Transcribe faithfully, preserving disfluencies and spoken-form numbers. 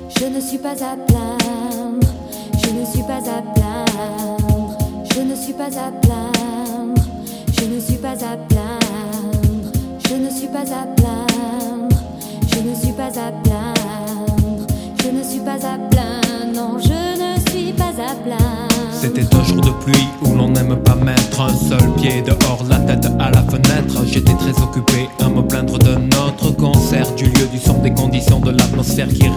Je ne suis pas à plaindre, je ne suis pas à plaindre, je ne suis pas à plaindre, je ne suis pas à plaindre, je ne suis pas à plaindre, je ne suis pas à plaindre, je ne suis pas à plaindre, non, je ne suis pas à plaindre. C'était un jour de pluie où l'on n'aime pas mettre un seul pied dehors, la tête à la fenêtre. J'étais très occupé à me plaindre de notre concert, du lieu, du son, des conditions de l'atmosphère qui